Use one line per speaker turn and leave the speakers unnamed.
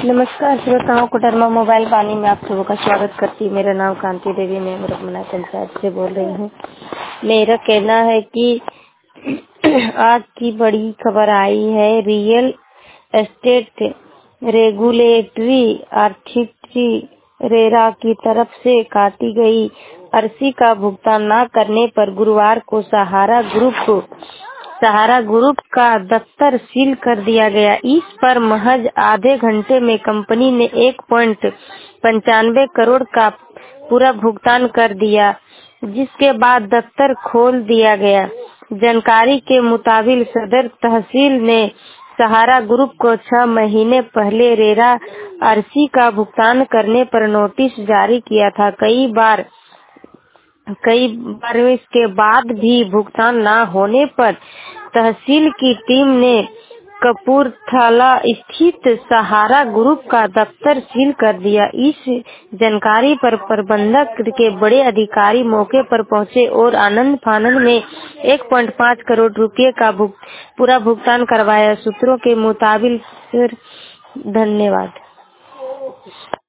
नमस्कार श्रोताओं, कोडरमा मोबाइल वाणी में आप सबों का स्वागत करती हूँ। मेरा नाम कांति देवी, मैं रमना पंचायत से बोल रही हूँ। मेरा कहना है कि आज की बड़ी खबर आई है। Real estate regulatory authority RERA की तरफ से काटी गई अरसी का भुगतान न करने पर गुरुवार को सहारा ग्रुप का दफ्तर सील कर दिया गया। इस पर महज आधे घंटे में कंपनी ने 1.95 करोड़ का पूरा भुगतान कर दिया, जिसके बाद दफ्तर खोल दिया गया। जानकारी के मुताबिक सदर तहसील ने सहारा ग्रुप को 6 महीने पहले रेरा अरसी का भुगतान करने पर नोटिस जारी किया था। कई बार इसके बाद भी भुगतान न होने पर तहसील की टीम ने कपूरथला स्थित सहारा ग्रुप का दफ्तर सील कर दिया। इस जानकारी पर प्रबंधक के बड़े अधिकारी मौके पर पहुंचे और आनंद फानंद में 1.5 करोड़ रुपए का पूरा भुगतान करवाया। सूत्रों के मुताबिक धन्यवाद।